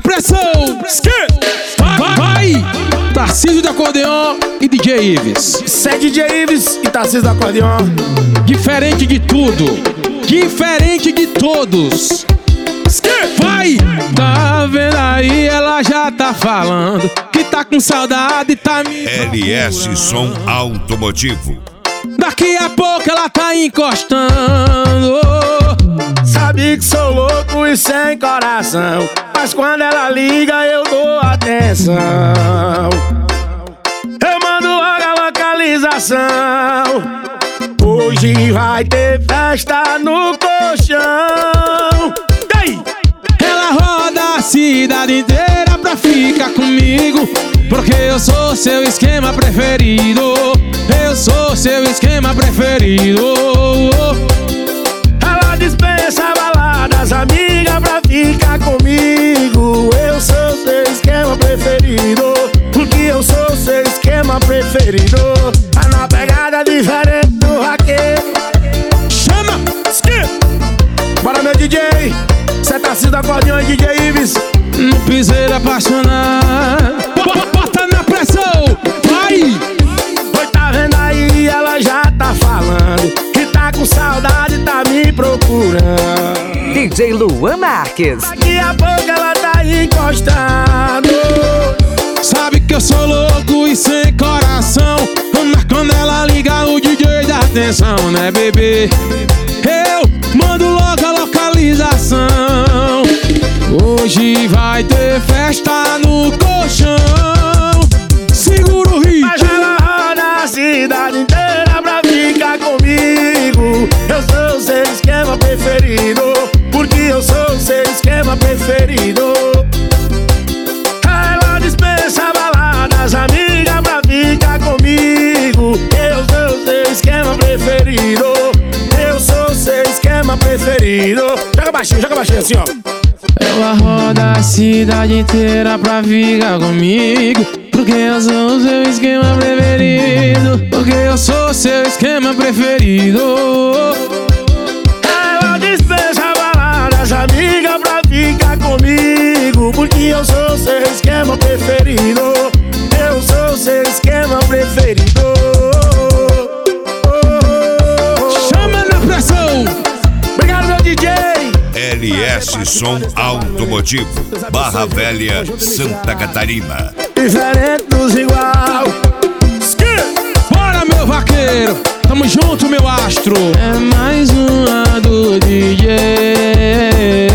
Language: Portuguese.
pressão. Vai! Tarcísio do acordeon e DJ Ives. Isso é DJ Ives e Tarcísio do acordeon. Diferente de tudo, diferente de todos. Vai! Tá vendo aí, ela já tá falando que tá com saudade, tá me... LS Som Automotivo. Daqui a pouco ela tá encostando. Sabe que sou louco e sem coração, mas quando ela liga eu dou atenção. Eu mando logo a localização. Hoje vai ter festa no colchão. Ela roda a cidade inteira pra ficar comigo, porque eu sou seu esquema preferido. Eu sou seu esquema preferido. Ela dispensa baladas, amiga, pra ficar comigo. Eu sou seu esquema preferido, porque eu sou seu esquema preferido. Tá na pegada diferente do vaqueiro. Chama! Bora, meu DJ. Cê tá Tarcísio do acordeon e DJ Ives. No piseiro apaixonado. Bota na pressão. Vai! Oi, tá vendo aí, ela já tá falando que tá com saudade, tá me procurando. DJ Luan Marques. Daqui a pouco ela tá encostando. Sabe que eu sou louco e sem coração, mas quando ela liga o DJ dá atenção, né, bebê? Eu mando logo a localização. Hoje vai ter festa no colchão. Segura o ritmo. Mas ela roda a cidade inteira pra ficar comigo. Eu sou seu esquema preferido, porque eu sou seu esquema preferido. Ela dispensa baladas, amiga, pra ficar comigo. Eu sou seu esquema preferido. Eu sou seu esquema preferido. Joga baixinho assim, ó. Ela roda a cidade inteira pra ficar comigo, porque eu sou o seu esquema preferido. Porque eu sou o seu esquema preferido. Ela dispensa baladas, amiga, pra ficar comigo, porque eu sou seu esquema preferido. Eu sou seu esquema preferido. Chama na pressão. Obrigado, meu DJ. LS Som Automotivo, Barra Velha, Santa Catarina. Diferente dos igual. Bora, meu vaqueiro. Tamo junto, meu astro. É mais uma do DJ.